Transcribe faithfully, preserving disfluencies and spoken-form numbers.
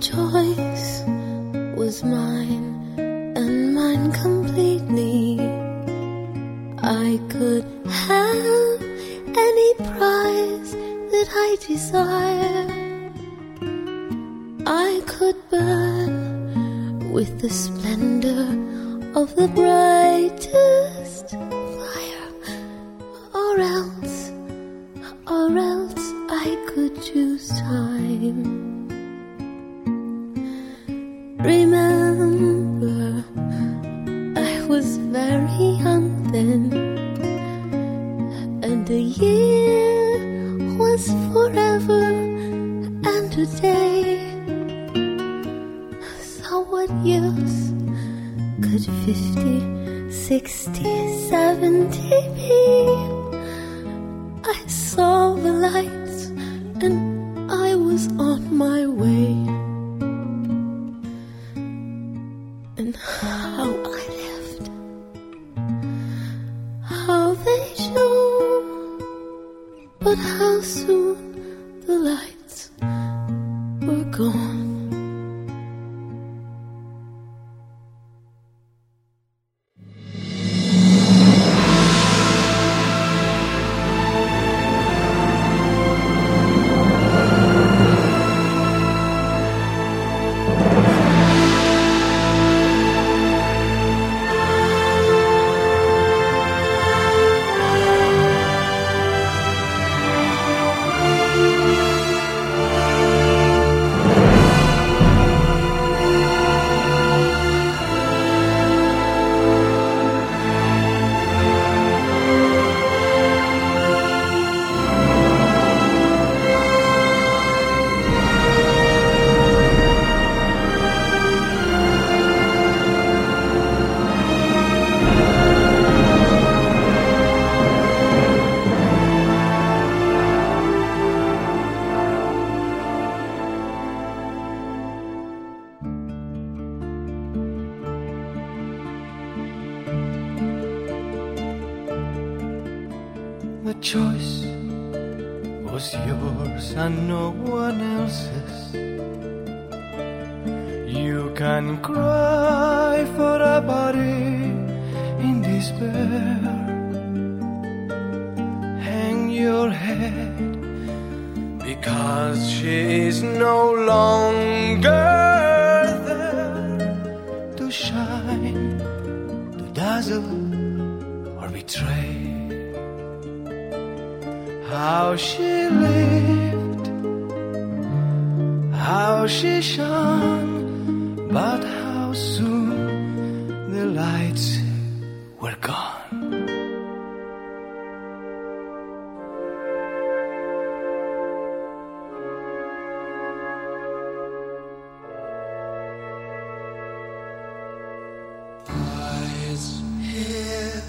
choice was mine, and mine completely. I could have any prize that I desire. I could burn with the splendor of the brightest fire, or else, or else I could choose time. Remember, I was very young then, and a year was forever and a day. So what use could fifty, sixty, seventy be? I saw the lights and I was on my way. And how I left, how they shone, but how soon the lights were gone. The choice was yours and no one else's. You can cry for a body in despair. Hang your head because she is no longer there to shine, to dazzle or betray. How she lived, how she shone, but how soon the lights were gone. Eyes here